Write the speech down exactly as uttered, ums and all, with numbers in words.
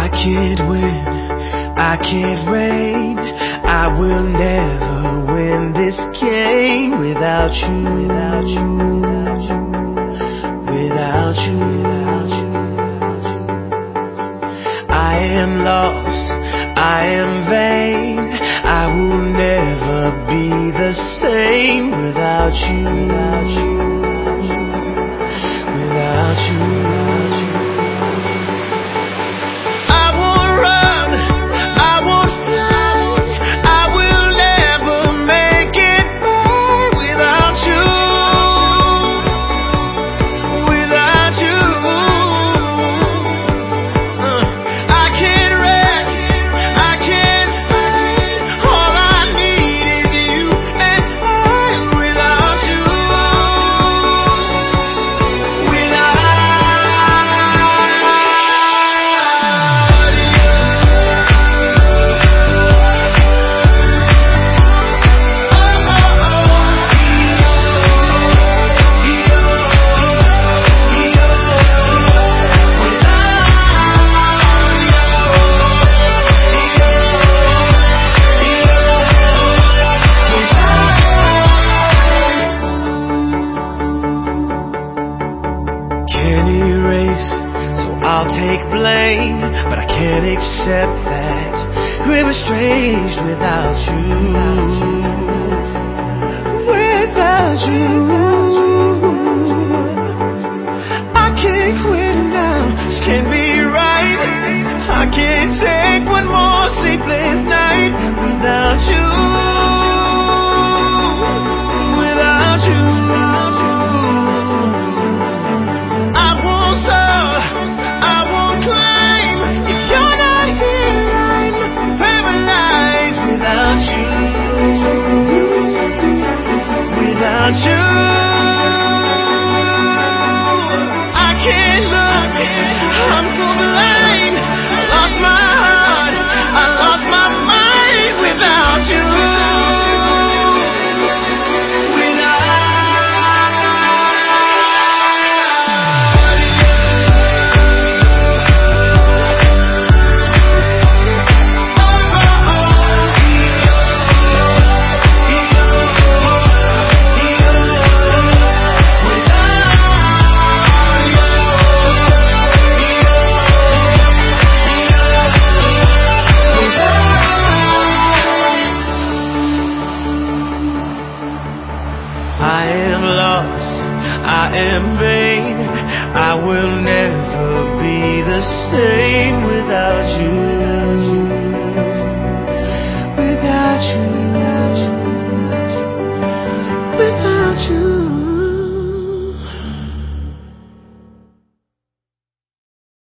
I can't win, I can't reign, I will never win this game without you, without you, without you, without you. I am lost, I am vain, I will never be the same without you, without you, without you, without you. So I'll take blame, but I can't accept that we're estranged without you, without you. I can't quit now, this can't be right. I can't take one more sleepless night without you, without you. Without you, I can't look, I'm so blind. I lost my heart, I lost my mind without you. I am lost, I am vain, I will never be the same without you, without you.